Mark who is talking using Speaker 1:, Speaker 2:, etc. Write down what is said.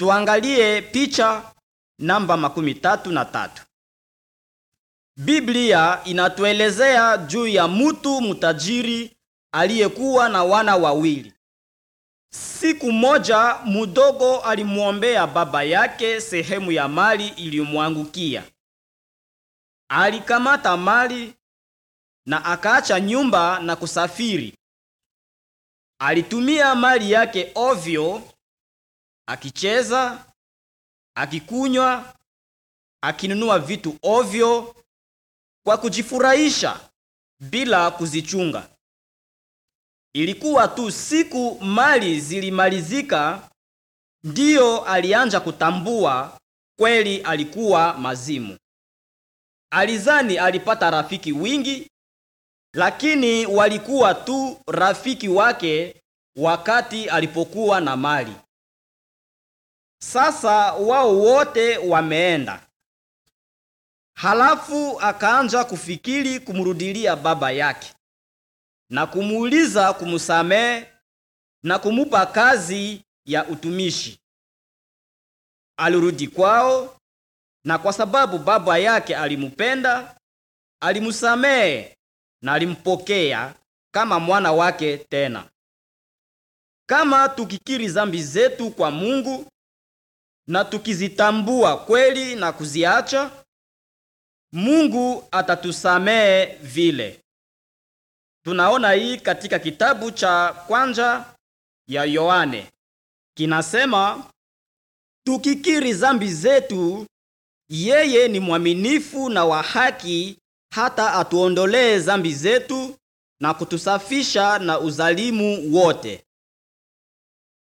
Speaker 1: Tuangalie picha namba 33. Biblia inatuelezea juu ya mtu mtajiri aliyekuwa na wana wawili. Siku moja mdogo alimuombea baba yake sehemu ya mali iliyomwangukia. Alikamata mali na akaacha nyumba na kusafiri. Alitumia mali yake ovyo, akicheza, akikunywa, akinunua vitu ovyo kwa kujifurahisha bila kuzichunga. Ilikuwa tu siku mali zilimalizika ndiyo alianza kutambua kweli alikuwa mazimu. Alizani alipata rafiki wingi, lakini walikuwa tu rafiki wake wakati alipokuwa na mali. Sasa wao wote wameenda. Halafu akaanza kufikiri kumrudilia baba yake na kumuuliza kumsamehe na kumupa kazi ya utumishi. Alirudi kwao, na kwa sababu baba yake alimupenda, alimsamehe na alimpokea kama mwana wake tena. Kama tukikiri dhambi zetu kwa Mungu na tukizitambua kweli na kuziacha, Mungu atatusamehe vile. Tunaona hii katika kitabu cha kwanza ya Yohane. Kinasema, tukikiri dhambi zetu, yeye ni mwaminifu na wa haki hata atuondolee dhambi zetu na kutusafisha na udhalimu wote.